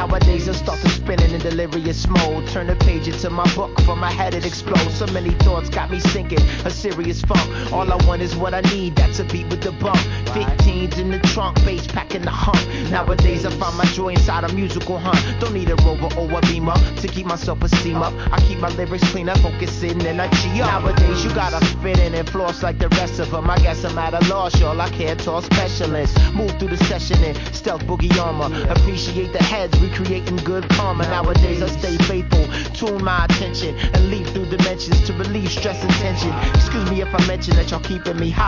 Nowadays I start to spinning in delirious mode. Turn the page into my book, from my head it explodes. So many thoughts got me sinking, a serious funk. All I want is what I need, that's a beat with the bump. 15s in the trunk, bass packing the hump. Nowadays I find my joy inside a musical hunt. Don't need a Rover or a Beamer to keep my self-esteem up. I keep my lyrics clean up, focusing and I G up. Nowadays you gotta fit in and floss like the rest of them. I guess I'm at a loss, y'all. I can't talk specialist. Move through the session in stealth boogie armor. Appreciate the heads, recreating good karma. Nowadays I stay faithful, tune my attention and leap through dimensions to relieve stress and tension. Excuse me if I mention that y'all keeping me high.